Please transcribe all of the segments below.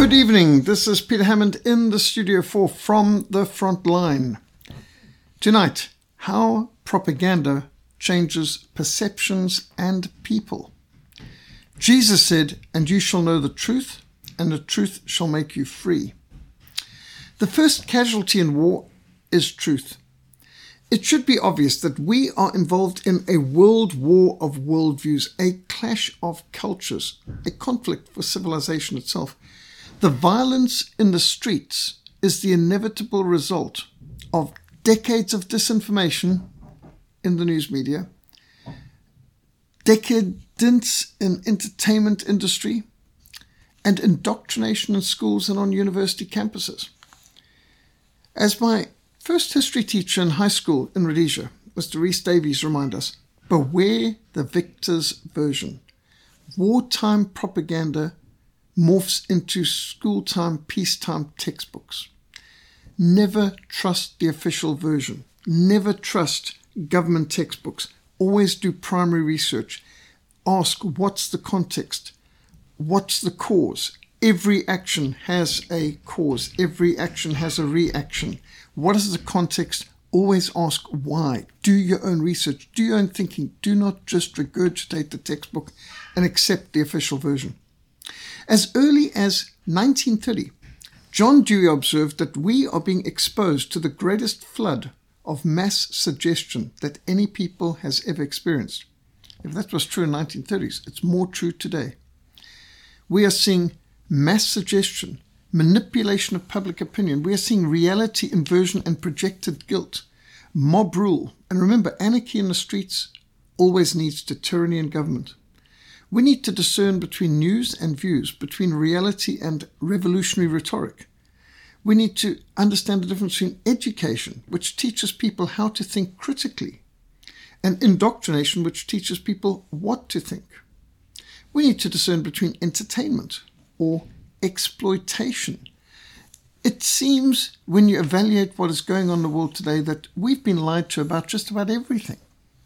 Good evening. This is Peter Hammond in the studio for From the Front Line. Tonight, how propaganda changes perceptions and people. Jesus said, "And you shall know the truth, and the truth shall make you free." The first casualty in war is truth. It should be obvious that we are involved in a world war of worldviews, a clash of cultures, a conflict for civilization itself. The violence in the streets is the inevitable result of decades of disinformation in the news media, decadence in entertainment industry, and indoctrination in schools and on university campuses. As my first history teacher in high school in Rhodesia, Mr. Rhys Davies, reminded us, beware the victor's version. Wartime propaganda morphs into school-time, peacetime textbooks. Never trust the official version. Never trust government textbooks. Always do primary research. Ask, what's the context? What's the cause? Every action has a cause. Every action has a reaction. What is the context? Always ask why. Do your own research. Do your own thinking. Do not just regurgitate the textbook and accept the official version. As early as 1930, John Dewey observed that we are being exposed to the greatest flood of mass suggestion that any people has ever experienced. If that was true in the 1930s, it's more true today. We are seeing mass suggestion, manipulation of public opinion. We are seeing reality inversion and projected guilt, mob rule. And remember, anarchy in the streets always leads to tyranny in government. We need to discern between news and views, between reality and revolutionary rhetoric. We need to understand the difference between education, which teaches people how to think critically, and indoctrination, which teaches people what to think. We need to discern between entertainment or exploitation. It seems, when you evaluate what is going on in the world today, that we've been lied to about just about everything.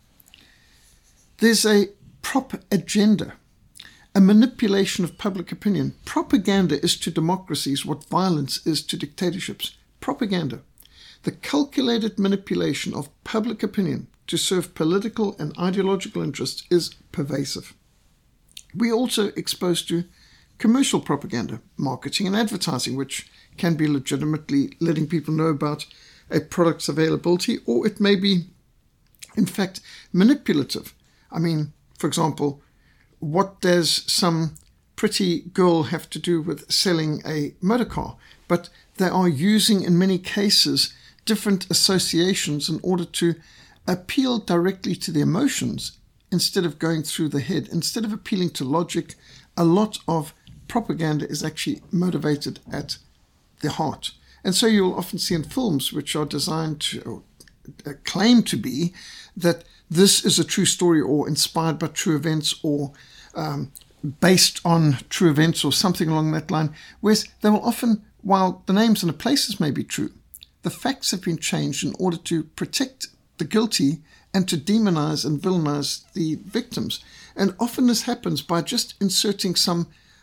There's a prop agenda, a manipulation of public opinion. Propaganda is to democracies what violence is to dictatorships. Propaganda, the calculated manipulation of public opinion to serve political and ideological interests, is pervasive. We're also exposed to commercial propaganda, marketing and advertising, which can be legitimately letting people know about a product's availability, or it may be, in fact, manipulative. I mean, for example, what does some pretty girl have to do with selling a motor car? But they are using, in many cases, different associations in order to appeal directly to the emotions instead of going through the head. Instead of appealing to logic, a lot of propaganda is actually motivated at the heart. And so you'll often see in films which are designed to claim to be that this is a true story or inspired by true events or based on true events or something along that line, whereas they will often, while the names and the places may be true, the facts have been changed in order to protect the guilty and to demonize and villainize the victims. And often this happens by just inserting some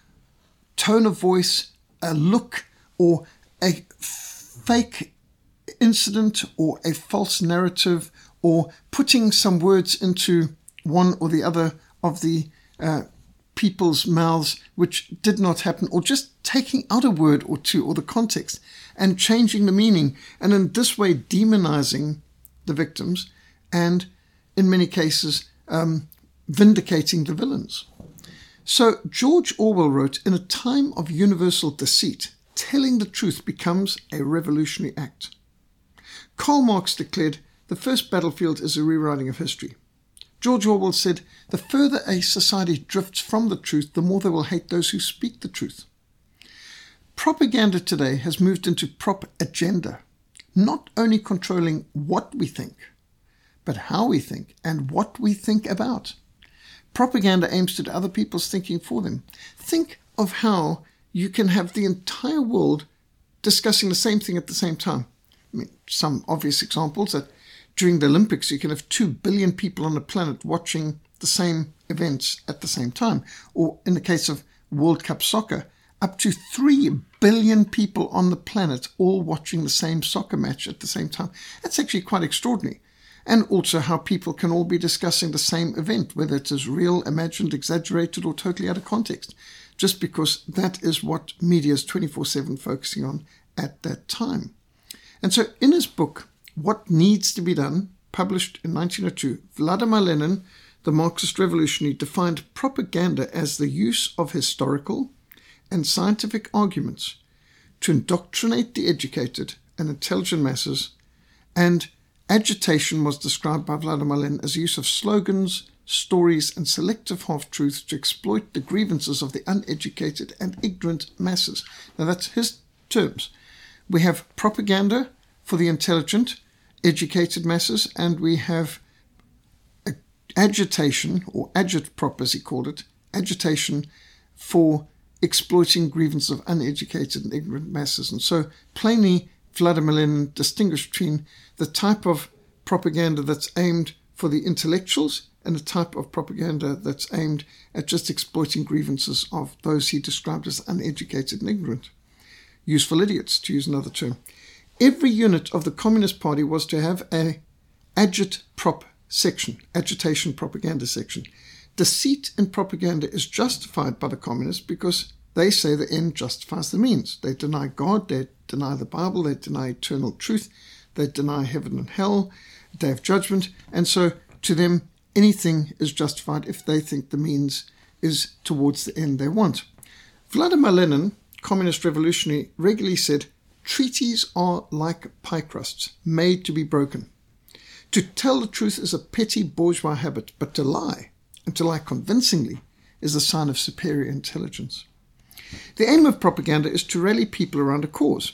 tone of voice, a look, or a fake incident or a false narrative, or putting some words into one or the other of the people's mouths which did not happen, or just taking out a word or two or the context and changing the meaning, and in this way demonizing the victims and in many cases vindicating the villains. So George Orwell wrote, "In a time of universal deceit, telling the truth becomes a revolutionary act." Karl Marx declared, "The first battlefield is a rewriting of history." George Orwell said, "The further a society drifts from the truth, the more they will hate those who speak the truth." Propaganda today has moved into prop agenda, not only controlling what we think, but how we think and what we think about. Propaganda aims to do other people's thinking for them. Think of how you can have the entire world discussing the same thing at the same time. I mean, some obvious examples that during the Olympics you can have 2 billion people on the planet watching the same events at the same time. Or in the case of World Cup soccer, up to 3 billion people on the planet all watching the same soccer match at the same time. That's actually quite extraordinary. And also how people can all be discussing the same event, whether it is real, imagined, exaggerated, or totally out of context, just because that is what media is 24/7 focusing on at that time. And so in his book, What Needs to Be Done, published in 1902, Vladimir Lenin, the Marxist revolutionary, defined propaganda as the use of historical and scientific arguments to indoctrinate the educated and intelligent masses, and agitation was described by Vladimir Lenin as the use of slogans, stories, and selective half-truths to exploit the grievances of the uneducated and ignorant masses. Now that's his terms. We have propaganda for the intelligent, educated masses, and we have agitation, or agitprop as he called it, agitation for exploiting grievances of uneducated and ignorant masses. And so plainly Vladimir Lenin distinguished between the type of propaganda that's aimed for the intellectuals and the type of propaganda that's aimed at just exploiting grievances of those he described as uneducated and ignorant. Useful idiots, to use another term. Every unit of the Communist Party was to have a agitprop section, agitation propaganda section. Deceit in propaganda is justified by the communists because they say the end justifies the means. They deny God, they deny the Bible, they deny eternal truth, they deny heaven and hell, day of judgment, and so to them anything is justified if they think the means is towards the end they want. Vladimir Lenin, communist revolutionary, regularly said, treaties are like pie crusts, made to be broken. To tell the truth is a petty bourgeois habit, but to lie, and to lie convincingly, is a sign of superior intelligence. The aim of propaganda is to rally people around a cause.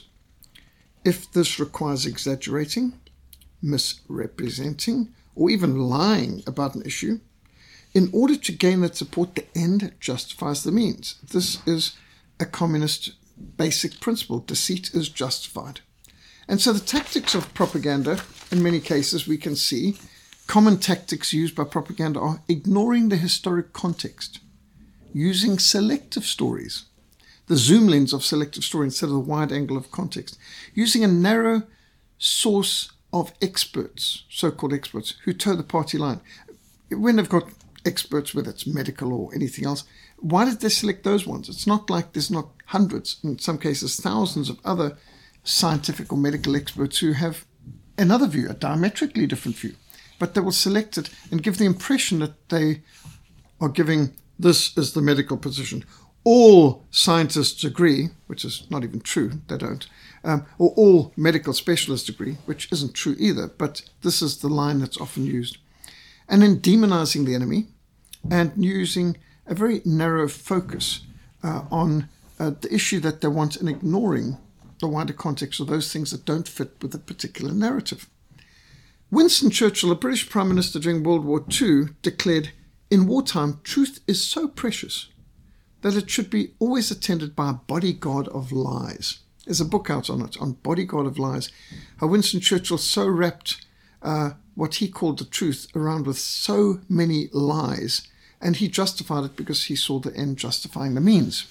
If this requires exaggerating, misrepresenting, or even lying about an issue, in order to gain that support, the end justifies the means. This is a communist basic principle. Deceit is justified. And so the tactics of propaganda, in many cases we can see, common tactics used by propaganda are ignoring the historic context, using selective stories, the zoom lens of selective story instead of the wide angle of context, using a narrow source of experts, so-called experts, who toe the party line. When they've got experts, whether it's medical or anything else, why did they select those ones? It's not like there's not hundreds, in some cases thousands of other scientific or medical experts who have another view, a diametrically different view. But they will select it and give the impression that they are giving this is the medical position. All scientists agree, which is not even true, they don't, or all medical specialists agree, which isn't true either, but this is the line that's often used. And then demonizing the enemy and using a very narrow focus on the issue that they want and ignoring the wider context of those things that don't fit with a particular narrative. Winston Churchill, the British Prime Minister during World War II, declared, in wartime, truth is so precious that it should be always attended by a bodyguard of lies. There's a book out on it, on Bodyguard of Lies, how Winston Churchill so wrapped what he called the truth around with so many lies, and he justified it because he saw the end justifying the means.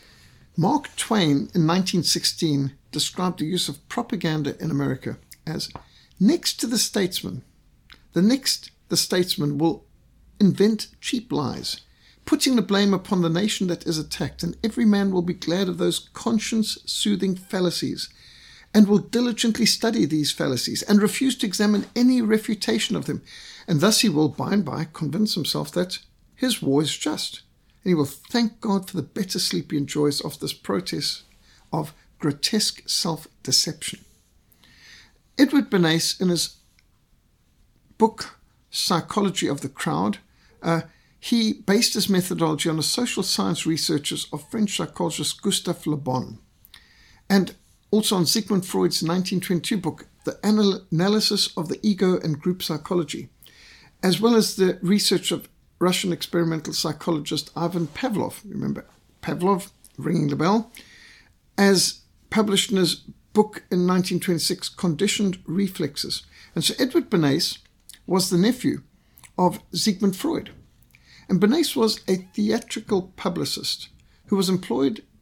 Mark Twain in 1916 described the use of propaganda in America as next to the statesman. The statesman will invent cheap lies, putting the blame upon the nation that is attacked, and every man will be glad of those conscience-soothing fallacies, and will diligently study these fallacies, and refuse to examine any refutation of them, and thus he will by and by convince himself that his war is just, and he will thank God for the better sleep he enjoys of this process of grotesque self-deception. Edward Bernays, in his book Psychology of the Crowd, he based his methodology on the social science researches of French psychologist Gustave Le Bon, and also on Sigmund Freud's 1922 book, The Analysis of the Ego and Group Psychology, as well as the research of Russian experimental psychologist Ivan Pavlov, remember Pavlov, ringing the bell, as published in his book in 1926, Conditioned Reflexes. And so Edward Bernays was the nephew of Sigmund Freud. And Bernays was a theatrical publicist who was employed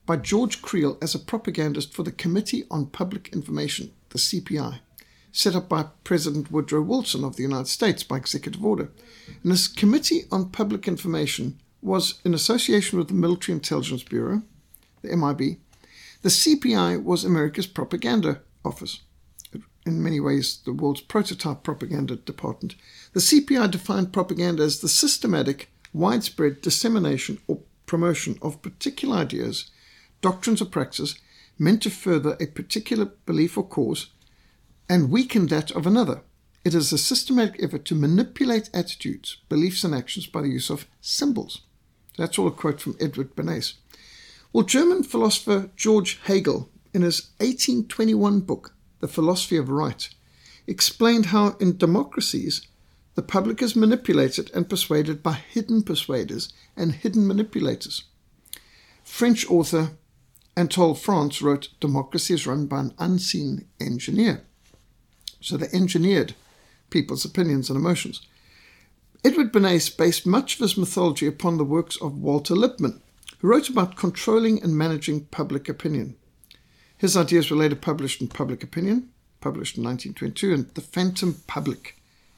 by George Creel as a propagandist for the Committee on Public Information, the CPI, set up by President Woodrow Wilson of the United States by executive order. And this Committee on Public Information was in association with the Military Intelligence Bureau, the MIB. The CPI was America's propaganda office, in many ways the world's prototype propaganda department. The CPI defined propaganda as the systematic, widespread dissemination or promotion of particular ideas, doctrines or practices meant to further a particular belief or cause and weaken that of another. It is a systematic effort to manipulate attitudes, beliefs and actions by the use of symbols. That's all a quote from Edward Bernays. Well, German philosopher George Hegel, in his 1821 book, The Philosophy of Right, explained how in democracies the public is manipulated and persuaded by hidden persuaders and hidden manipulators. French author Anatole France wrote, "Democracy is run by an unseen engineer." So they engineered people's opinions and emotions. Edward Bernays based much of his mythology upon the works of Walter Lippmann, who wrote about controlling and managing public opinion. His ideas were later published in Public Opinion, published in 1922, and The Phantom Public,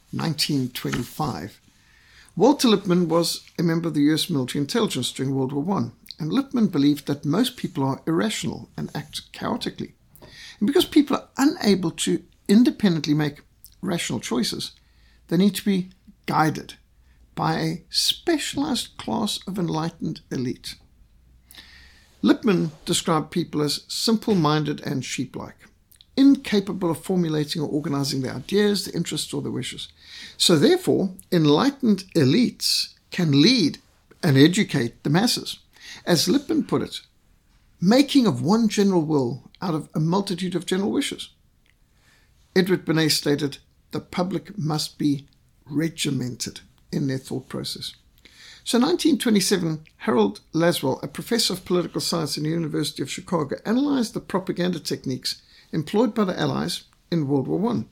1925. Walter Lippmann was a member of the US military intelligence during World War I, and Lippmann believed that most people are irrational and act chaotically. And because people are unable to independently make rational choices, they need to be guided by a specialized class of enlightened elite. Lippmann described people as simple-minded and sheep-like, incapable of formulating or organizing their ideas, their interests, or their wishes. So therefore, enlightened elites can lead and educate the masses. As Lippmann put it, making of one general will out of a multitude of general wishes. Edward Bernays stated, the public must be regimented in their thought process. So in 1927, Harold Laswell, a professor of political science in the University of Chicago, analyzed the propaganda techniques employed by the Allies in World War I.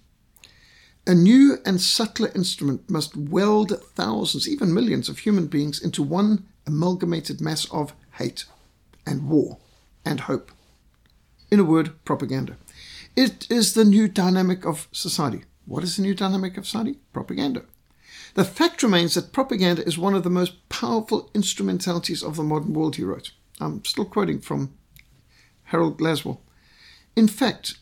A new and subtler instrument must weld thousands, even millions of human beings into one amalgamated mass of hate and war and hope. In a word, propaganda. It is the new dynamic of society. What is the new dynamic of society? Propaganda. The fact remains that propaganda is one of the most powerful instrumentalities of the modern world, he wrote. I'm still quoting from Harold Laswell. In fact,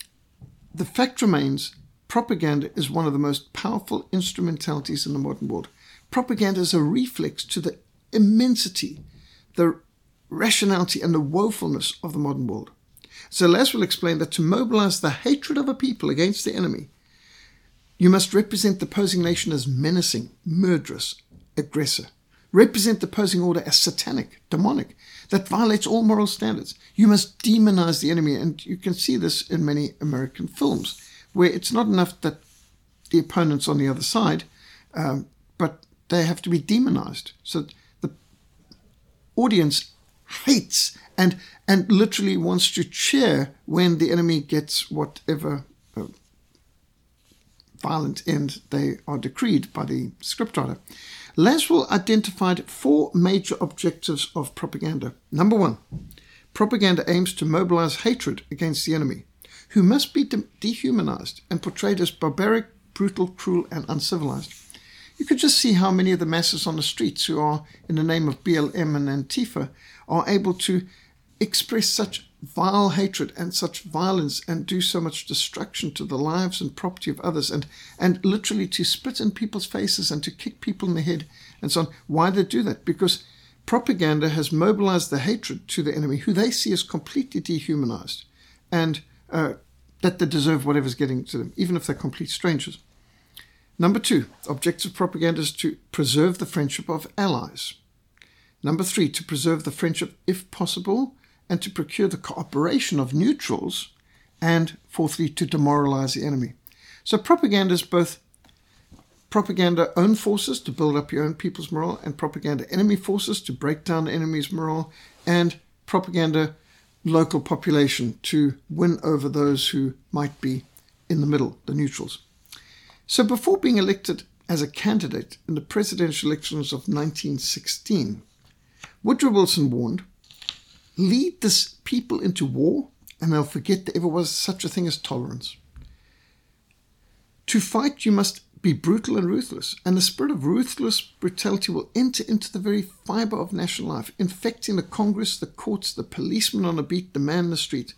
the fact remains propaganda is one of the most powerful instrumentalities in the modern world. Propaganda is a reflex to the immensity, the rationality, and the woefulness of the modern world. So Laswell explained that to mobilize the hatred of a people against the enemy, you must represent the opposing nation as menacing, murderous, aggressor. Represent the opposing order as satanic, demonic, that violates all moral standards. You must demonize the enemy, and you can see this in many American films, where it's not enough that the opponent's on the other side, but they have to be demonized. So the audience hates and literally wants to cheer when the enemy gets whatever violent end they are decreed by the scriptwriter. Laswell identified 4 major objectives of propaganda. Number 1, propaganda aims to mobilize hatred against the enemy, who must be dehumanized and portrayed as barbaric, brutal, cruel, and uncivilized. You could just see how many of the masses on the streets who are, in the name of BLM and Antifa, are able to express such vile hatred and such violence and do so much destruction to the lives and property of others, and literally to spit in people's faces and to kick people in the head and so on. Why they do that? Because propaganda has mobilized the hatred to the enemy, who they see as completely dehumanized, and that they deserve whatever's getting to them, even if they're complete strangers. Number 2, objective propaganda is to preserve the friendship of allies. Number 3, to preserve the friendship if possible, and to procure the cooperation of neutrals, and 4thly, to demoralize the enemy. So propaganda is both propaganda own forces to build up your own people's morale, and propaganda enemy forces to break down the enemy's morale, and propaganda local population to win over those who might be in the middle, the neutrals. So before being elected as a candidate in the presidential elections of 1916, Woodrow Wilson warned, lead this people into war, and they'll forget there ever was such a thing as tolerance. To fight, you must be brutal and ruthless, and the spirit of ruthless brutality will enter into the very fibre of national life, infecting the Congress, the courts, the policeman on the beat, the man in the street.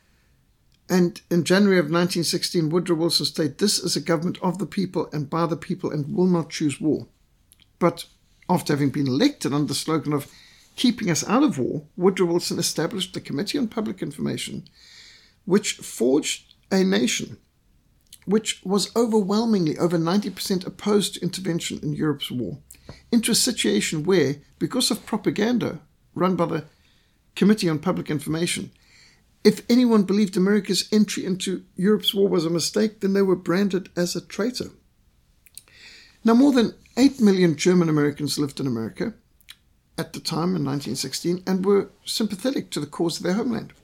And in January of 1916, Woodrow Wilson stated, "This is a government of the people and by the people and will not choose war." But after having been elected under the slogan of keeping us out of war, Woodrow Wilson established the Committee on Public Information, which forged a nation which was overwhelmingly, over 90%, opposed to intervention in Europe's war, into a situation where, because of propaganda run by the Committee on Public Information, if anyone believed America's entry into Europe's war was a mistake, then they were branded as a traitor. Now, more than 8 million German Americans lived in America at the time in 1916 and were sympathetic to the cause of their homeland.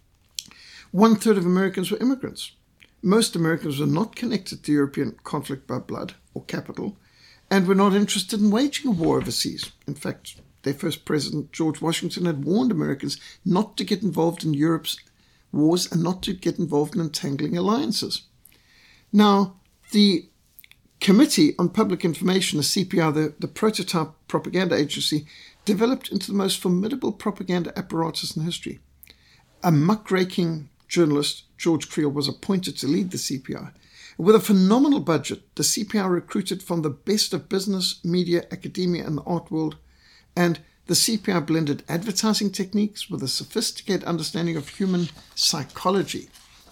1/3 of Americans were immigrants. Most Americans were not connected to European conflict by blood or capital and were not interested in waging a war overseas. In fact, their first president, George Washington, had warned Americans not to get involved in Europe's wars and not to get involved in entangling alliances. Now, the Committee on Public Information, the CPI, the prototype propaganda agency, developed into the most formidable propaganda apparatus in history. A muckraking journalist, George Creel, was appointed to lead the CPI. With a phenomenal budget, the CPI recruited from the best of business, media, academia, and the art world, and the CPI blended advertising techniques with a sophisticated understanding of human psychology.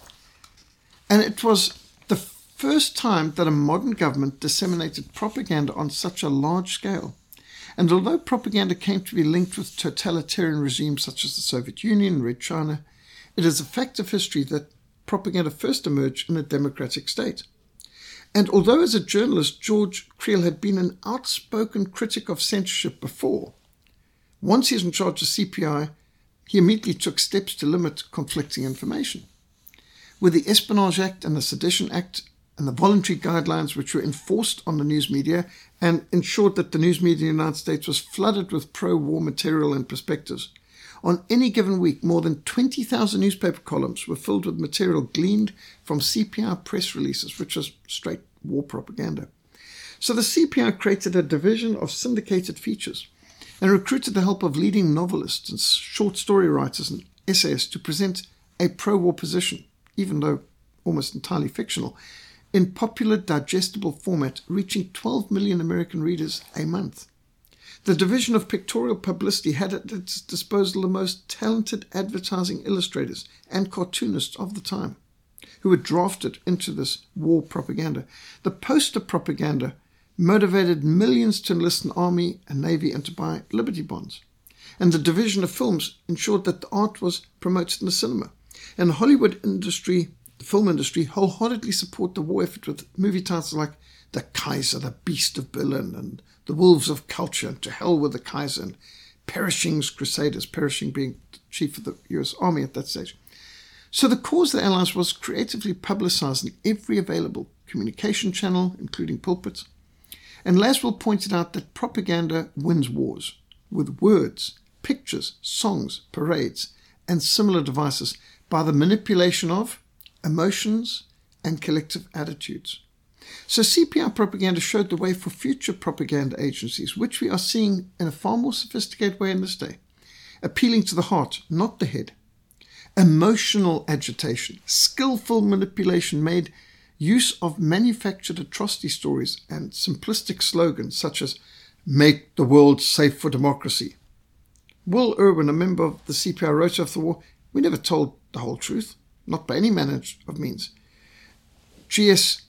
And it was the first time that a modern government disseminated propaganda on such a large scale. And although propaganda came to be linked with totalitarian regimes such as the Soviet Union and Red China, it is a fact of history that propaganda first emerged in a democratic state. And although as a journalist, George Creel had been an outspoken critic of censorship before, once he was in charge of CPI, he immediately took steps to limit conflicting information. With the Espionage Act and the Sedition Act and the voluntary guidelines which were enforced on the news media and ensured that the news media in the United States was flooded with pro-war material and perspectives, on any given week, more than 20,000 newspaper columns were filled with material gleaned from CPI press releases, which was straight war propaganda. So the CPI created a division of syndicated features and recruited the help of leading novelists and short story writers and essayists to present a pro-war position, even though almost entirely fictional, in popular, digestible format, reaching 12 million American readers a month. The division of pictorial publicity had at its disposal the most talented advertising illustrators and cartoonists of the time, who were drafted into this war propaganda. The poster propaganda motivated millions to enlist an army and navy and to buy Liberty bonds. And the division of films ensured that the art was promoted in the cinema. And the Hollywood industry, the film industry, wholeheartedly support the war effort with movie titles like The Kaiser, the Beast of Berlin, and The Wolves of Culture, To Hell with the Kaiser, and Perishing's Crusaders, Perishing being the chief of the US Army at that stage. So the cause of the Allies was creatively publicized in every available communication channel, including pulpits. And Laswell pointed out that propaganda wins wars with words, pictures, songs, parades, and similar devices by the manipulation of emotions and collective attitudes. So CPI propaganda showed the way for future propaganda agencies, which we are seeing in a far more sophisticated way in this day, appealing to the heart, not the head. Emotional agitation, skillful manipulation made use of manufactured atrocity stories and simplistic slogans such as "Make the world safe for democracy." Will Irwin, a member of the CPI, wrote after the war, "We never told the whole truth, not by any manner of means." G.S.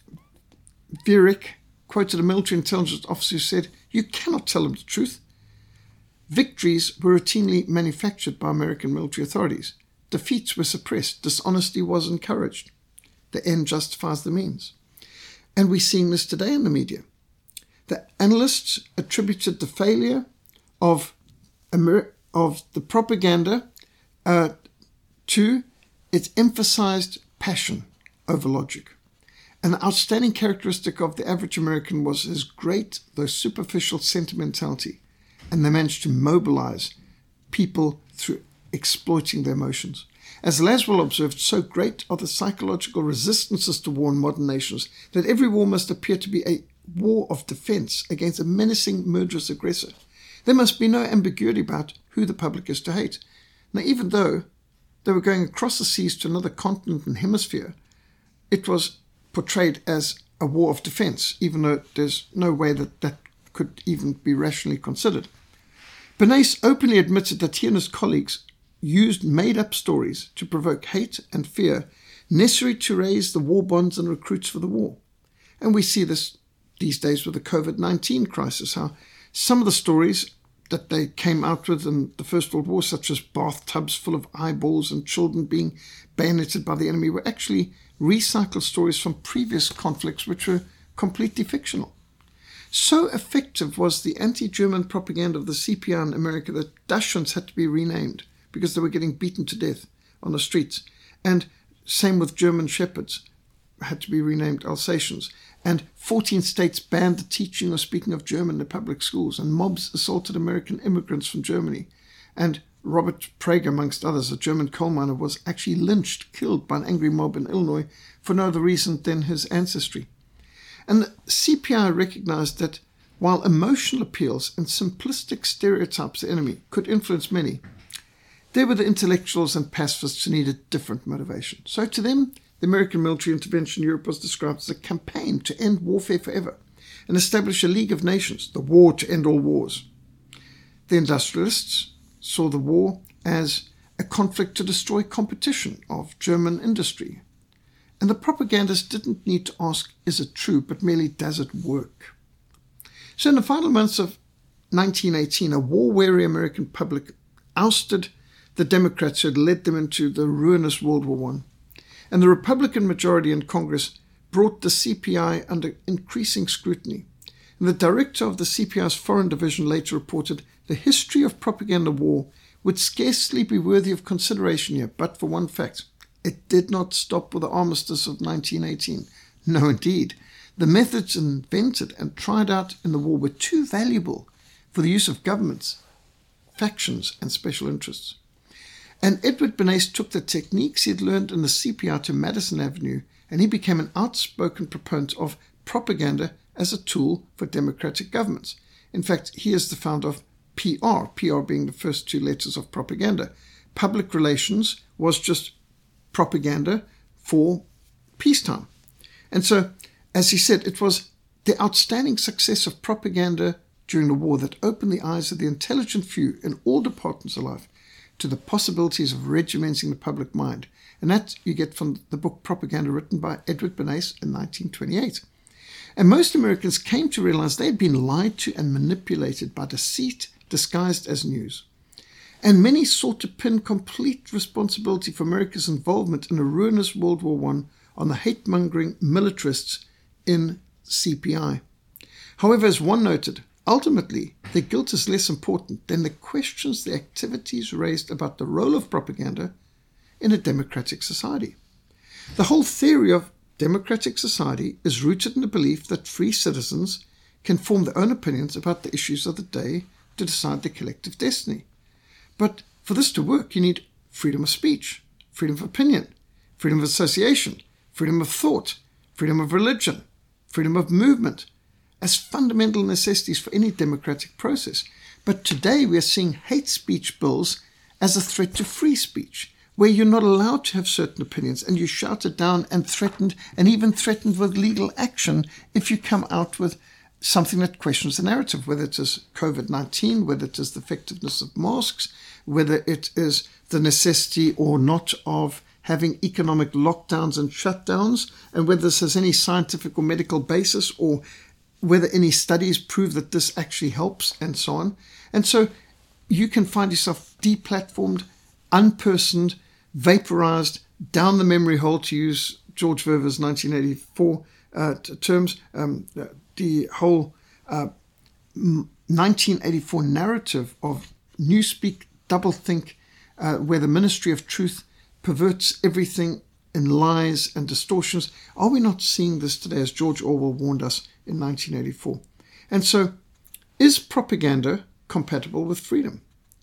Viereck quoted a military intelligence officer who said, "You cannot tell them the truth." Victories were routinely manufactured by American military authorities. Defeats were suppressed. Dishonesty was encouraged. The end justifies the means. And we're seeing this today in the media. The analysts attributed the failure of the propaganda to its emphasized passion over logic. An outstanding characteristic of the average American was his great, though superficial, sentimentality, and they managed to mobilize people through exploiting their emotions. As Laswell observed, so great are the psychological resistances to war in modern nations that every war must appear to be a war of defense against a menacing, murderous aggressor. There must be no ambiguity about who the public is to hate. Now, even though they were going across the seas to another continent and hemisphere, it was portrayed as a war of defense, even though there's no way that that could even be rationally considered. Bernays openly admitted that he and his colleagues used made-up stories to provoke hate and fear necessary to raise the war bonds and recruits for the war. And we see this these days with the COVID-19 crisis, how some of the stories that they came out with in the First World War, such as bathtubs full of eyeballs and children being bayoneted by the enemy, were actually recycled stories from previous conflicts which were completely fictional. So effective was the anti-German propaganda of the CPI in America that Dachshunds had to be renamed because they were getting beaten to death on the streets. And same with German Shepherds, had to be renamed Alsatians. And 14 states banned the teaching or speaking of German in the public schools, and mobs assaulted American immigrants from Germany. And Robert Prager, amongst others, a German coal miner, was actually lynched, killed by an angry mob in Illinois for no other reason than his ancestry. And the CPI recognized that while emotional appeals and simplistic stereotypes of the enemy could influence many, there were the intellectuals and pacifists who needed different motivation. So to them, the American military intervention in Europe was described as a campaign to end warfare forever and establish a League of Nations, the war to end all wars. The industrialists saw the war as a conflict to destroy competition of German industry. And the propagandists didn't need to ask, is it true, but merely, does it work? So in the final months of 1918, a war-weary American public ousted the Democrats who had led them into the ruinous World War I. And the Republican majority in Congress brought the CPI under increasing scrutiny. And the director of the CPI's foreign division later reported, the history of propaganda war would scarcely be worthy of consideration here, but for one fact. It did not stop with the armistice of 1918. No, indeed. The methods invented and tried out in the war were too valuable for the use of governments, factions, and special interests. And Edward Bernays took the techniques he had learned in the CPI to Madison Avenue, and he became an outspoken proponent of propaganda as a tool for democratic governments. In fact, he is the founder of PR, PR being the first two letters of propaganda. Public relations was just propaganda for peacetime. And so, as he said, it was the outstanding success of propaganda during the war that opened the eyes of the intelligent few in all departments of life to the possibilities of regimenting the public mind. And that you get from the book Propaganda, written by Edward Bernays in 1928. And most Americans came to realize they had been lied to and manipulated by deceit disguised as news. And many sought to pin complete responsibility for America's involvement in a ruinous World War I on the hate-mongering militarists in CPI. However, as one noted, ultimately, their guilt is less important than the questions the activities raised about the role of propaganda in a democratic society. The whole theory of democratic society is rooted in the belief that free citizens can form their own opinions about the issues of the day to decide their collective destiny. But for this to work, you need freedom of speech, freedom of opinion, freedom of association, freedom of thought, freedom of religion, freedom of movement, as fundamental necessities for any democratic process. But today we are seeing hate speech bills as a threat to free speech, where you're not allowed to have certain opinions and you're shouted down and threatened, and even threatened with legal action if you come out with something that questions the narrative, whether it is COVID-19, whether it is the effectiveness of masks, whether it is the necessity or not of having economic lockdowns and shutdowns, and whether this has any scientific or medical basis, or whether any studies prove that this actually helps, and so on. And so you can find yourself deplatformed, unpersoned, vaporized, down the memory hole, to use George Verver's 1984 terms. The whole 1984 narrative of Newspeak, doublethink, where the Ministry of Truth perverts everything in lies and distortions. Are we not seeing this today, as George Orwell warned us in 1984? And so, is propaganda compatible with freedom?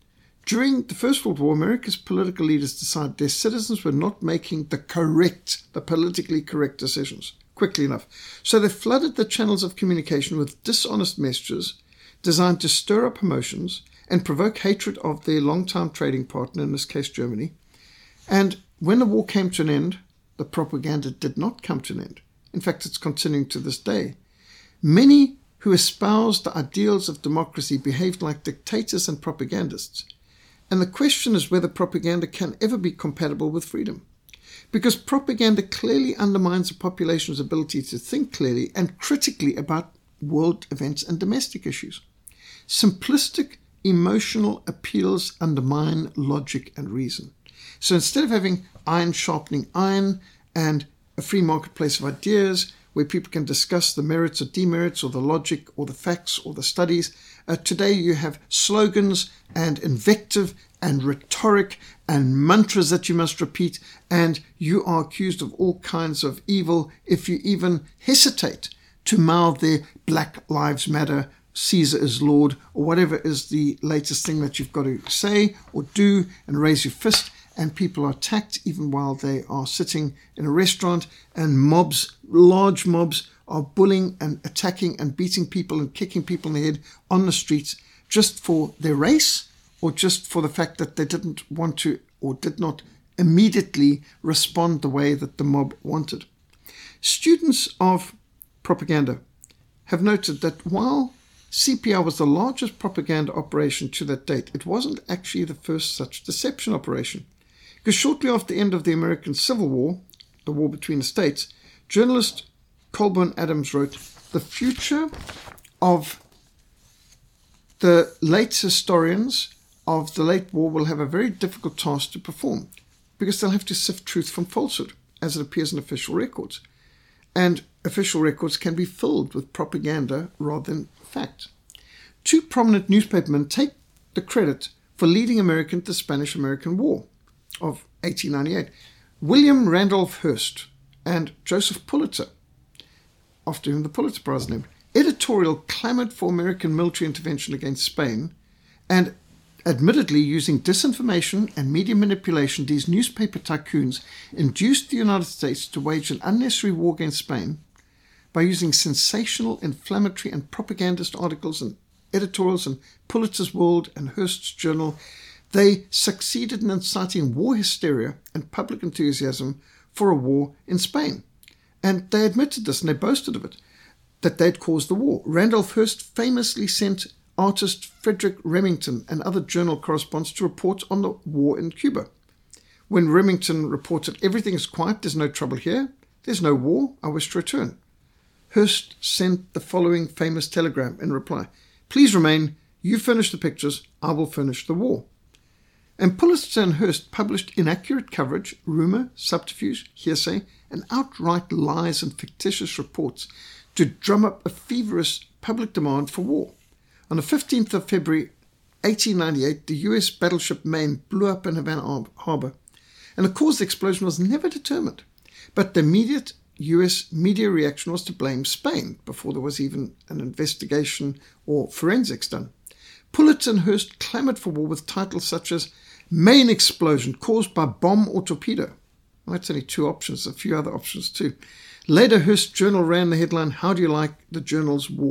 During the First World War, America's political leaders decided their citizens were not making the politically correct decisions quickly enough. So they flooded the channels of communication with dishonest messages designed to stir up emotions and provoke hatred of their long-time trading partner, in this case Germany. And when the war came to an end, the propaganda did not come to an end. In fact, it's continuing to this day. Many who espoused the ideals of democracy behaved like dictators and propagandists. And the question is whether propaganda can ever be compatible with freedom. Because propaganda clearly undermines a population's ability to think clearly and critically about world events and domestic issues. Simplistic emotional appeals undermine logic and reason. So instead of having iron sharpening iron and a free marketplace of ideas where people can discuss the merits or demerits or the logic or the facts or the studies, today you have slogans and invective and rhetoric and mantras that you must repeat, and you are accused of all kinds of evil if you even hesitate to mouth the Black Lives Matter, Caesar is Lord, or whatever is the latest thing that you've got to say or do, and raise your fist, and people are attacked even while they are sitting in a restaurant, and mobs, large mobs, are bullying and attacking and beating people and kicking people in the head on the streets just for their race or just for the fact that they didn't want to or did not immediately respond the way that the mob wanted. Students of propaganda have noted that while CPR was the largest propaganda operation to that date, it wasn't actually the first such deception operation. Because shortly after the end of the American Civil War, the war between the states, journalist Colburn Adams wrote, "The future of the late historians of the late war will have a very difficult task to perform because they'll have to sift truth from falsehood as it appears in official records. And official records can be filled with propaganda rather than fact." Two prominent newspapermen take the credit for leading America into the Spanish-American War of 1898. William Randolph Hearst and Joseph Pulitzer, after whom the Pulitzer Prize is named, editorial clamored for American military intervention against Spain, and admittedly using disinformation and media manipulation, these newspaper tycoons induced the United States to wage an unnecessary war against Spain by using sensational, inflammatory, and propagandist articles and editorials in Pulitzer's World and Hearst's Journal. They succeeded in inciting war hysteria and public enthusiasm for a war in Spain. And they admitted this and they boasted of it, that they'd caused the war. Randolph Hearst famously sent artist Frederick Remington and other journal correspondents to report on the war in Cuba. When Remington reported, "Everything is quiet, there's no trouble here, there's no war, I wish to return," Hearst sent the following famous telegram in reply: "Please remain, you furnish the pictures, I will furnish the war." And Pulitzer and Hearst published inaccurate coverage, rumor, subterfuge, hearsay, and outright lies and fictitious reports to drum up a feverish public demand for war. On the 15th of February 1898, the U.S. battleship Maine blew up in Havana Harbor, and the cause of the explosion was never determined. But the immediate U.S. media reaction was to blame Spain before there was even an investigation or forensics done. Pulitzer and Hearst clamored for war with titles such as "Maine explosion caused by bomb or torpedo." Well, that's only two options, a few other options too. Later, Hearst's journal ran the headline, "How do you like the journal's war?" ?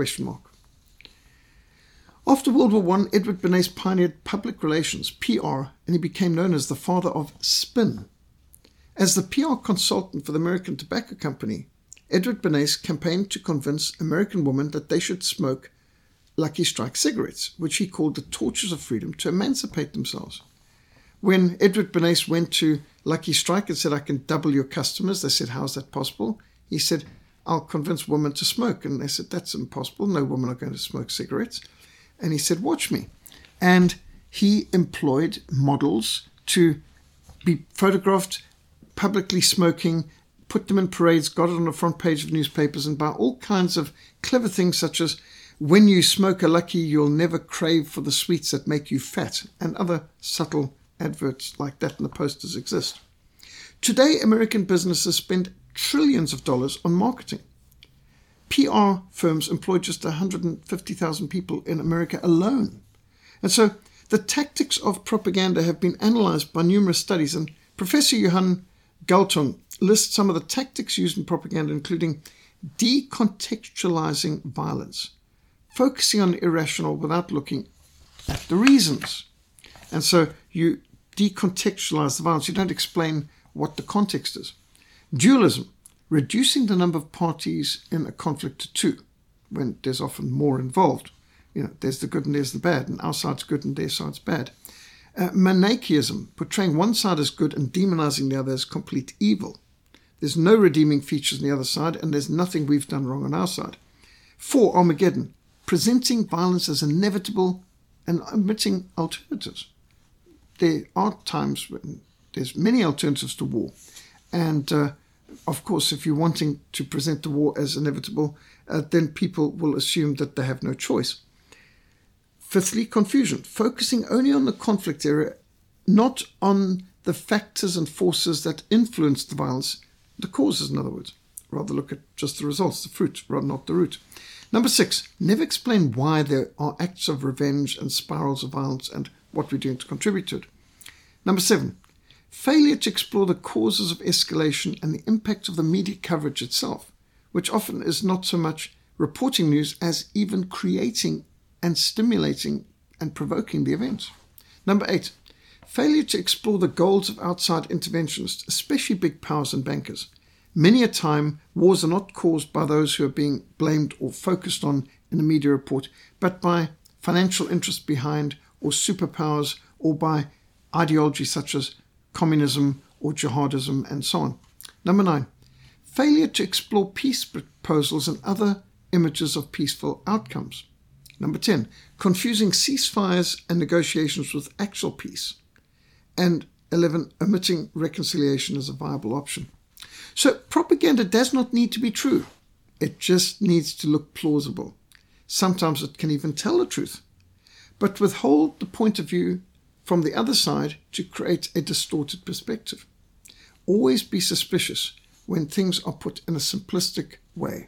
After World War I, Edward Bernays pioneered public relations, PR, and he became known as the father of spin. As the PR consultant for the American Tobacco Company, Edward Bernays campaigned to convince American women that they should smoke Lucky Strike cigarettes, which he called the torches of freedom, to emancipate themselves. When Edward Bernays went to Lucky Strike and said, "I can double your customers," they said, "How's that possible?" He said, "I'll convince women to smoke." And they said, "That's impossible. No women are going to smoke cigarettes." And he said, "Watch me." And he employed models to be photographed publicly smoking, put them in parades, got it on the front page of newspapers, and by all kinds of clever things such as, "When you smoke a Lucky, you'll never crave for the sweets that make you fat," and other subtle adverts like that in the posters exist. Today, American businesses spend trillions of dollars on marketing. PR firms employ just 150,000 people in America alone. And so The tactics of propaganda have been analyzed by numerous studies, and Professor Johan Galtung lists some of the tactics used in propaganda, including decontextualizing violence, focusing on the irrational without looking at the reasons. And so you decontextualize the violence. You don't explain what the context is. Dualism, reducing the number of parties in a conflict to two, when there's often more involved. There's the good and there's the bad, and our side's good and their side's bad. Manichaeism, portraying one side as good and demonizing the other as complete evil. There's no redeeming features on the other side, and there's nothing we've done wrong on our side. 4. Armageddon, presenting violence as inevitable and omitting alternatives. There are times when there's many alternatives to war. And, of course, if you're wanting to present the war as inevitable, then people will assume that they have no choice. 5th, confusion, focusing only on the conflict area, not on the factors and forces that influence the violence, the causes, in other words. Rather look at just the results, the fruit, rather not the root. Number 6, never explain why there are acts of revenge and spirals of violence and what we're doing to contribute to it. Number 7, failure to explore the causes of escalation and the impact of the media coverage itself, which often is not so much reporting news as even creating and stimulating and provoking the events. Number 8, failure to explore the goals of outside interventionists, especially big powers and bankers. Many a time, wars are not caused by those who are being blamed or focused on in the media report, but by financial interests behind, or superpowers, or by ideology such as communism or jihadism and so on. Number 9, failure to explore peace proposals and other images of peaceful outcomes. Number 10, confusing ceasefires and negotiations with actual peace. And 11, omitting reconciliation as a viable option. So propaganda does not need to be true. It just needs to look plausible. Sometimes it can even tell the truth, but withhold the point of view from the other side to create a distorted perspective. Always be suspicious when things are put in a simplistic way.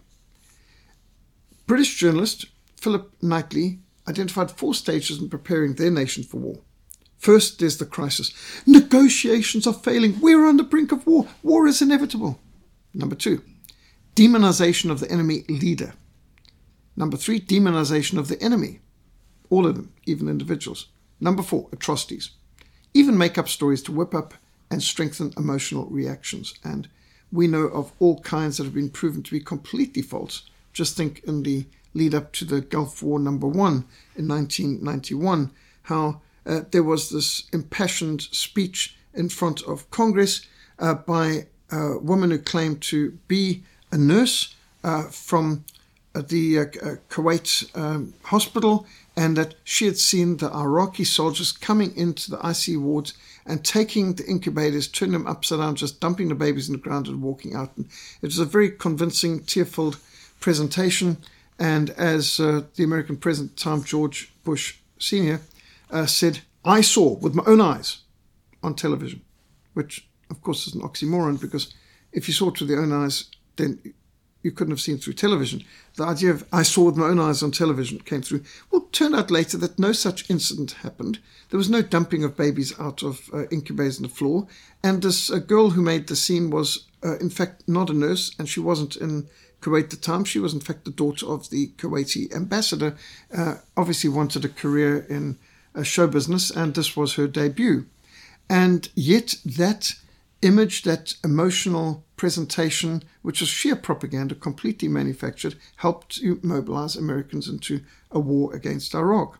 British journalist Philip Knightley identified 4 stages in preparing their nation for war. First, there's the crisis. Negotiations are failing. We're on the brink of war. War is inevitable. Number 2, demonization of the enemy leader. Number 3, demonization of the enemy. All of them, even individuals. Number 4, atrocities. Even make up stories to whip up and strengthen emotional reactions. And we know of all kinds that have been proven to be completely false. Just think in the lead up to the Gulf War number 1 in 1991, how there was this impassioned speech in front of Congress by a woman who claimed to be a nurse from the Kuwait hospital, and that she had seen the Iraqi soldiers coming into the ICU wards and taking the incubators, turning them upside down, just dumping the babies in the ground and walking out. And it was a very convincing, tear-filled presentation. And as the American President at the time, George Bush Sr., said, I saw with my own eyes on television, which of course is an oxymoron, because if you saw it with your own eyes, then you couldn't have seen through television. The idea of I saw with my own eyes on television came through. Well, it turned out later that no such incident happened. There was no dumping of babies out of incubators on the floor. And this girl who made the scene was, in fact, not a nurse, and she wasn't in Kuwait at the time. She was, in fact, the daughter of the Kuwaiti ambassador, obviously wanted a career in show business, and this was her debut. And yet that image, that emotional presentation, which was sheer propaganda, completely manufactured, helped to mobilize Americans into a war against Iraq.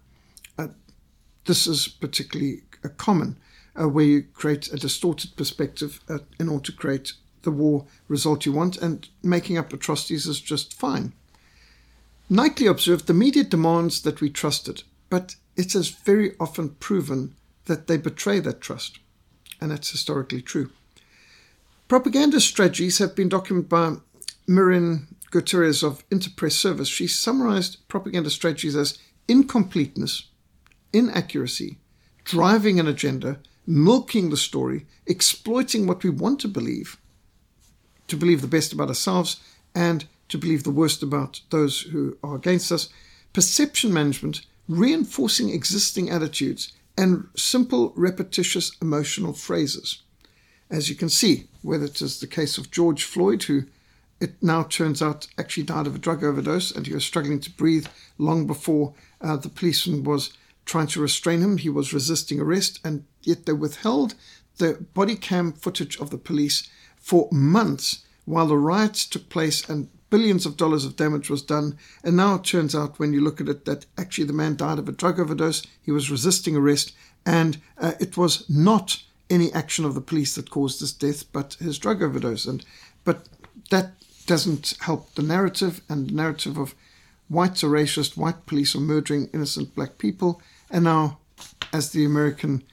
This is particularly common, where you create a distorted perspective in order to create the war result you want, and making up atrocities is just fine. Knightley observed the media demands that we trust it, but it is very often proven that they betray that trust, and that's historically true. Propaganda strategies have been documented by Miriam Gutierrez of Interpress Service. She summarized propaganda strategies as incompleteness, inaccuracy, driving an agenda, milking the story, exploiting what we want to believe the best about ourselves and to believe the worst about those who are against us, perception management, reinforcing existing attitudes, and simple, repetitious, emotional phrases. As you can see, whether it is the case of George Floyd, who it now turns out actually died of a drug overdose, and he was struggling to breathe long before the policeman was trying to restrain him. He was resisting arrest, and yet they withheld the body cam footage of the police for months while the riots took place and billions of dollars of damage was done. And now it turns out, when you look at it, that actually the man died of a drug overdose. He was resisting arrest, and it was not any action of the police that caused his death, but his drug overdose. But that doesn't help the narrative, and the narrative of whites are racist, white police are murdering innocent black people. And now, as the American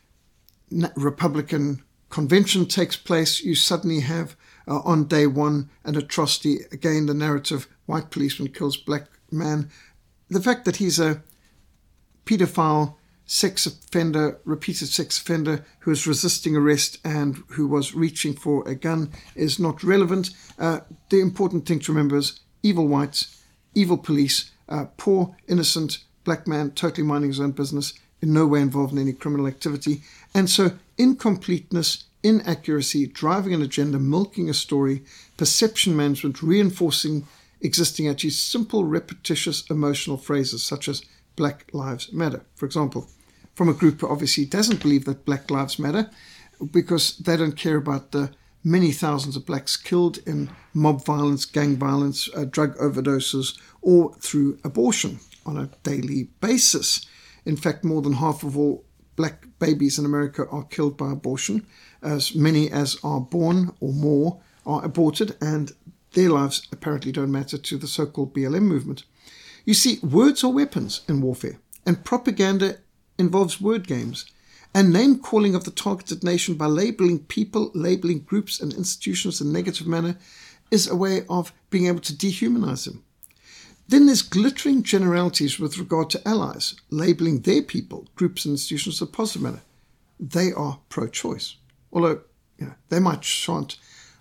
Republican Convention takes place, you suddenly have on day one an atrocity. Again, the narrative, white policeman kills black man. The fact that he's a pedophile, sex offender, repeated sex offender who is resisting arrest and who was reaching for a gun is not relevant. The important thing to remember is evil whites, evil police, poor, innocent black man totally minding his own business, in no way involved in any criminal activity. And so incompleteness, inaccuracy, driving an agenda, milking a story, perception management, reinforcing existing attitudes, simple, repetitious, emotional phrases such as Black Lives Matter, for example, from a group who obviously doesn't believe that Black Lives Matter because they don't care about the many thousands of blacks killed in mob violence, gang violence, drug overdoses, or through abortion on a daily basis. In fact, more than half of all black babies in America are killed by abortion. As many as are born or more are aborted, and their lives apparently don't matter to the so-called BLM movement. You see, words are weapons in warfare, and propaganda involves word games. And name-calling of the targeted nation by labeling people, labeling groups and institutions in a negative manner is a way of being able to dehumanize them. Then there's glittering generalities with regard to allies, labeling their people, groups and institutions in a positive manner. They are pro-choice. Although, they might chant,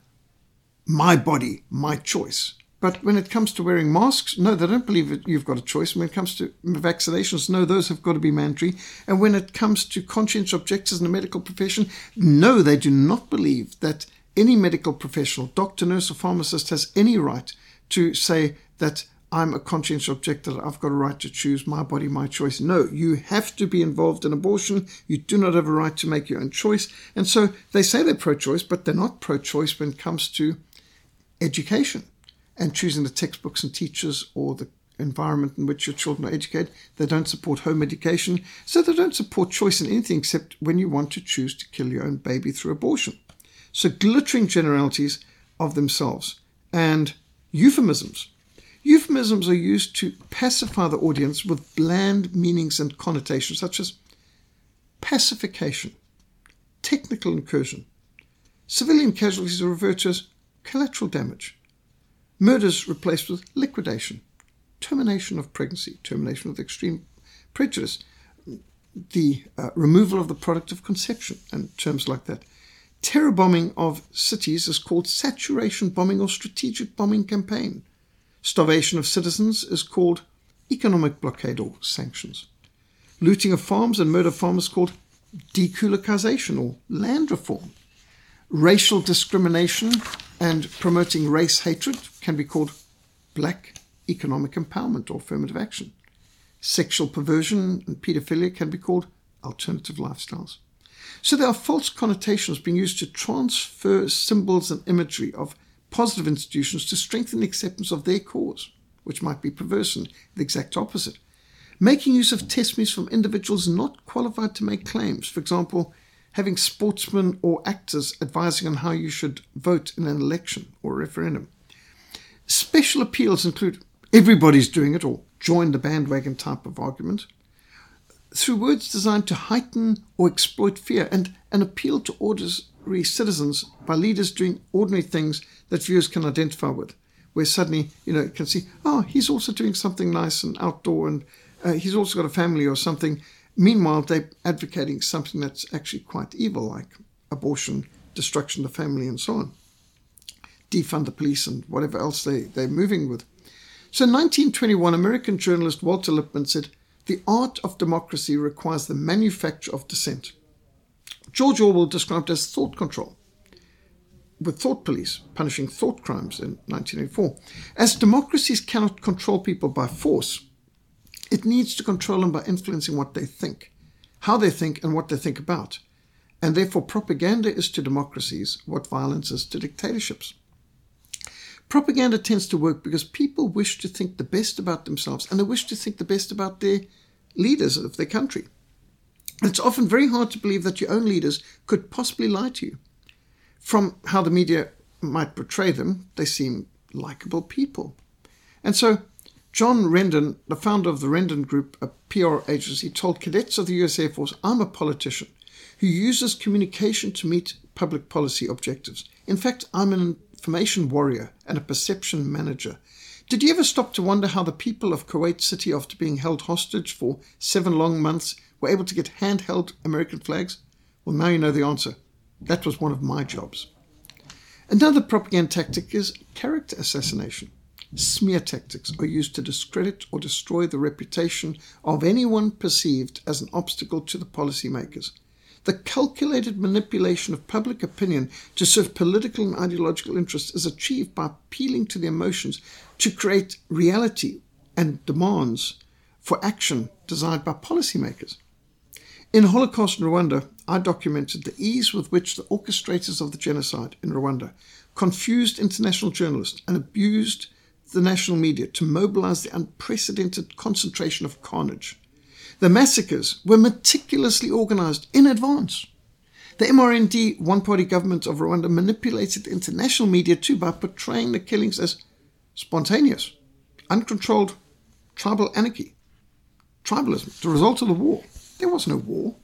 my body, my choice. But when it comes to wearing masks, no, they don't believe that you've got a choice. When it comes to vaccinations, no, those have got to be mandatory. And when it comes to conscientious objectors in the medical profession, no, they do not believe that any medical professional, doctor, nurse, or pharmacist has any right to say that I'm a conscientious objector, I've got a right to choose my body, my choice. No, you have to be involved in abortion. You do not have a right to make your own choice. And so they say they're pro-choice, but they're not pro-choice when it comes to education and choosing the textbooks and teachers or the environment in which your children are educated. They don't support home education. So they don't support choice in anything except when you want to choose to kill your own baby through abortion. So glittering generalities of themselves and euphemisms. Euphemisms are used to pacify the audience with bland meanings and connotations such as pacification, technical incursion. Civilian casualties are referred to as collateral damage. Murders replaced with liquidation, termination of pregnancy, termination with extreme prejudice, the removal of the product of conception, and terms like that. Terror bombing of cities is called saturation bombing or strategic bombing campaign. Starvation of citizens is called economic blockade or sanctions. Looting of farms and murder of farmers is called dekulakization or land reform. Racial discrimination and promoting race hatred can be called black economic empowerment or affirmative action. Sexual perversion and pedophilia can be called alternative lifestyles. So there are false connotations being used to transfer symbols and imagery of positive institutions to strengthen the acceptance of their cause, which might be perverse and the exact opposite. Making use of testimonies from individuals not qualified to make claims. For example, having sportsmen or actors advising on how you should vote in an election or referendum. Special appeals include everybody's doing it or join the bandwagon type of argument, through words designed to heighten or exploit fear, and an appeal to ordinary citizens by leaders doing ordinary things that viewers can identify with, where suddenly, you can see, he's also doing something nice and outdoor, and he's also got a family or something. Meanwhile, they're advocating something that's actually quite evil, like abortion, destruction of the family, and so on. Defund the police and whatever else they're moving with. So in 1921, American journalist Walter Lippmann said, The art of democracy requires the manufacture of dissent. George Orwell described as thought control, with thought police punishing thought crimes in 1984. As democracies cannot control people by force, it needs to control them by influencing what they think, how they think, and what they think about. And therefore propaganda is to democracies what violence is to dictatorships. Propaganda tends to work because people wish to think the best about themselves, and they wish to think the best about their leaders of their country. It's often very hard to believe that your own leaders could possibly lie to you. From how the media might portray them, they seem likable people. And so John Rendon, the founder of the Rendon Group, a PR agency, told cadets of the US Air Force, "I'm a politician who uses communication to meet public policy objectives. In fact, I'm an information warrior and a perception manager. Did you ever stop to wonder how the people of Kuwait City, after being held hostage for 7 long months, were able to get handheld American flags? Well, now you know the answer. That was one of my jobs." Another propaganda tactic is character assassination. Smear tactics are used to discredit or destroy the reputation of anyone perceived as an obstacle to the policymakers. The calculated manipulation of public opinion to serve political and ideological interests is achieved by appealing to the emotions to create reality and demands for action desired by policymakers. In Holocaust in Rwanda, I documented the ease with which the orchestrators of the genocide in Rwanda confused international journalists and abused the national media to mobilize the unprecedented concentration of carnage. The massacres were meticulously organized in advance. The MRND one-party government of Rwanda manipulated the international media too by portraying the killings as spontaneous, uncontrolled tribal anarchy, tribalism, the result of the war. There was no war.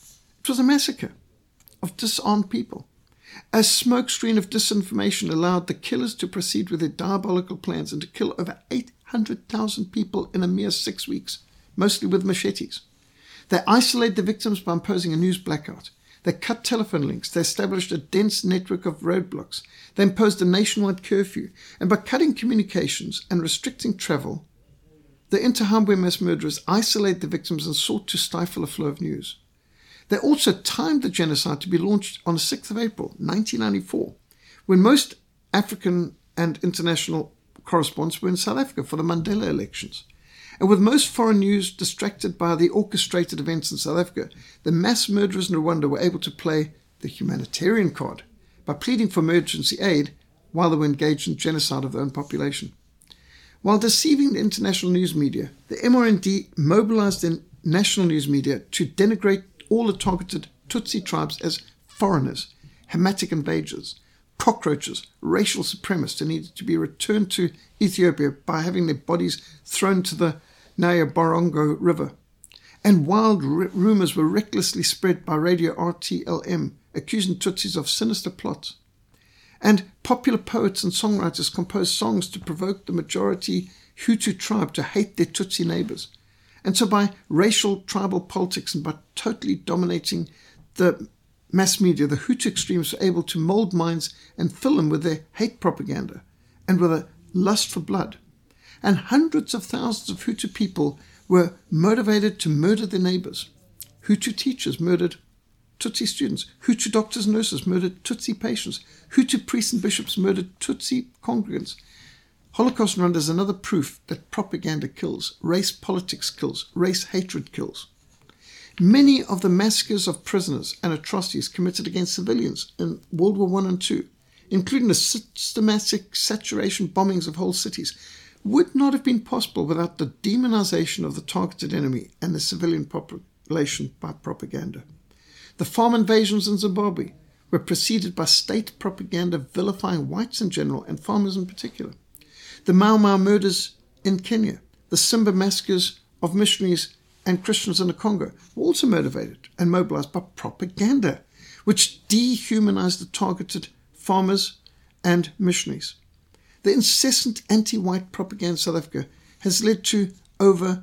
It was a massacre of disarmed people. A smokescreen of disinformation allowed the killers to proceed with their diabolical plans and to kill over 800,000 people in a mere 6 weeks, mostly with machetes. They isolated the victims by imposing a news blackout. They cut telephone links. They established a dense network of roadblocks. They imposed a nationwide curfew. And by cutting communications and restricting travel, the Interahamwe mass murderers isolated the victims and sought to stifle a flow of news. They also timed the genocide to be launched on the 6th of April, 1994, when most African and international correspondents were in South Africa for the Mandela elections. And with most foreign news distracted by the orchestrated events in South Africa, the mass murderers in Rwanda were able to play the humanitarian card by pleading for emergency aid while they were engaged in genocide of their own population. While deceiving the international news media, the MRND mobilized the national news media to denigrate all the targeted Tutsi tribes as foreigners, Hamitic invaders, cockroaches, racial supremacists, and needed to be returned to Ethiopia by having their bodies thrown to the Nyabarongo River. And wild rumors were recklessly spread by Radio RTLM, accusing Tutsis of sinister plots. And popular poets and songwriters composed songs to provoke the majority Hutu tribe to hate their Tutsi neighbors. And so by racial tribal politics and by totally dominating the mass media, the Hutu extremists were able to mold minds and fill them with their hate propaganda and with a lust for blood. And hundreds of thousands of Hutu people were motivated to murder their neighbors. Hutu teachers murdered Tutsi students. Hutu doctors and nurses murdered Tutsi patients. Hutu priests and bishops murdered Tutsi congregants. Holocaust in Rwanda is another proof that propaganda kills, race politics kills, race hatred kills. Many of the massacres of prisoners and atrocities committed against civilians in World War I and II, including the systematic saturation bombings of whole cities, would not have been possible without the demonization of the targeted enemy and the civilian population by propaganda. The farm invasions in Zimbabwe were preceded by state propaganda vilifying whites in general and farmers in particular. The Mau Mau murders in Kenya, the Simba massacres of missionaries and Christians in the Congo were also motivated and mobilized by propaganda, which dehumanized the targeted farmers and missionaries. The incessant anti-white propaganda in South Africa has led to over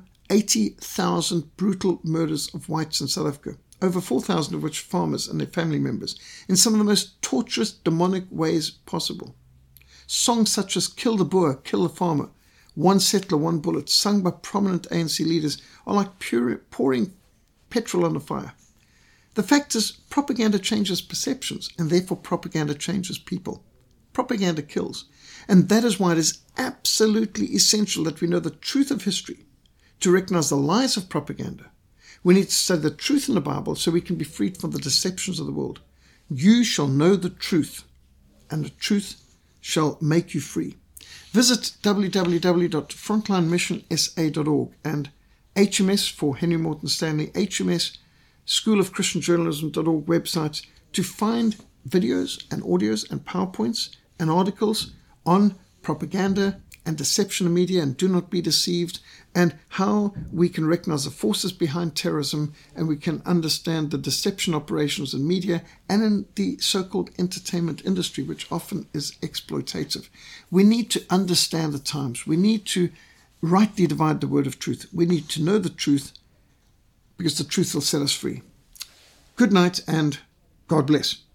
80,000 brutal murders of whites in South Africa, over 4,000 of which farmers and their family members, in some of the most torturous, demonic ways possible. Songs such as "Kill the Boer, Kill the Farmer" one settler, one bullet, sung by prominent ANC leaders, are like pouring petrol on a fire. The fact is, propaganda changes perceptions, and therefore propaganda changes people. Propaganda kills. And that is why it is absolutely essential that we know the truth of history to recognize the lies of propaganda. We need to study the truth in the Bible so we can be freed from the deceptions of the world. You shall know the truth, and the truth shall make you free. Visit www.frontlinemissionsa.org and HMS for Henry Morton Stanley, HMS School of Christian Journalism.org websites to find videos and audios and PowerPoints and articles on propaganda and deception in media and do not be deceived, and how we can recognize the forces behind terrorism, and we can understand the deception operations in media and in the so-called entertainment industry, which often is exploitative. We need to understand the times. We need to rightly divide the word of truth. We need to know the truth, because the truth will set us free. Good night and God bless.